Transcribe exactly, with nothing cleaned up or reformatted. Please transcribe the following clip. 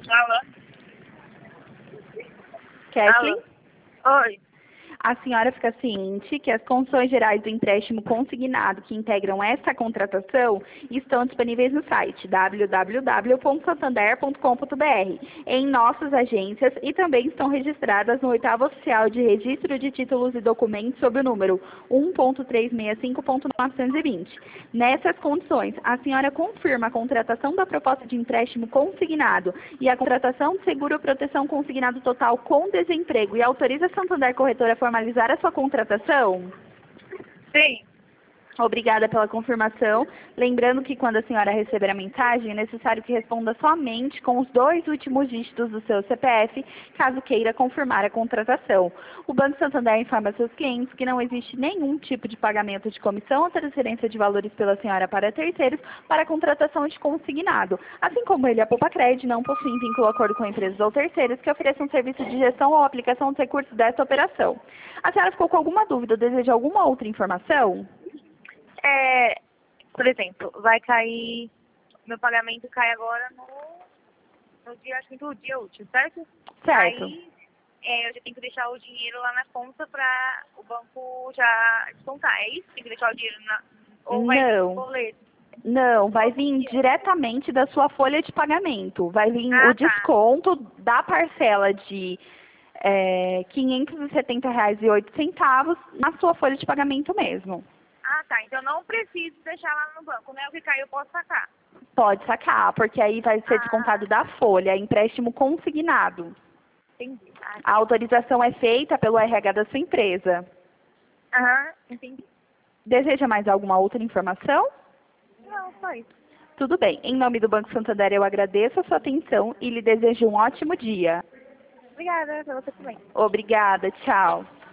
Alô? Kathleen? Alô? Oi. A senhora fica ciente que as condições gerais do empréstimo consignado que integram esta contratação estão disponíveis no site w w w ponto santander ponto com ponto b r, em nossas agências e também estão registradas no oitavo oficial de registro de títulos e documentos sob o número um ponto trezentos e sessenta e cinco ponto novecentos e vinte. Nessas condições, a senhora confirma a contratação da proposta de empréstimo consignado e a contratação de seguro-proteção consignado total com desemprego e autoriza a Santander Corretora a formalizar a sua contratação? Sim. Obrigada pela confirmação. Lembrando que quando a senhora receber a mensagem, é necessário que responda somente com os dois últimos dígitos do seu C P F, caso queira confirmar a contratação. O Banco Santander informa seus clientes que não existe nenhum tipo de pagamento de comissão ou transferência de valores pela senhora para terceiros para a contratação de consignado. Assim como ele, a Poupa Cred, não possui vínculo ou acordo com empresas ou terceiros que ofereçam serviço de gestão ou aplicação de recursos desta operação. A senhora ficou com alguma dúvida ou deseja alguma outra informação? É, por exemplo, vai cair, meu pagamento cai agora no, no dia, acho que no dia útil, certo? Certo. Aí é, eu já tenho que deixar o dinheiro lá na conta para o banco já descontar, é isso? Tem que deixar o dinheiro na... Ou vai vir Não. no boleto? Não, vai vir diretamente da sua folha de pagamento. Vai vir Ah, o tá. desconto da parcela de é, quinhentos e setenta reais e oito centavos na sua folha de pagamento mesmo. Ah, tá. Então não preciso deixar lá no banco, né? O que caiu eu posso sacar. Pode sacar, porque aí vai ser Ah. descontado da folha, empréstimo consignado. Entendi. Ah, A autorização é feita pelo R H da sua empresa. Aham, entendi. Deseja mais alguma outra informação? Não, só isso. Tudo bem. Em nome do Banco Santander, eu agradeço a sua atenção e lhe desejo um ótimo dia. Obrigada, pra você também. Obrigada. Tchau.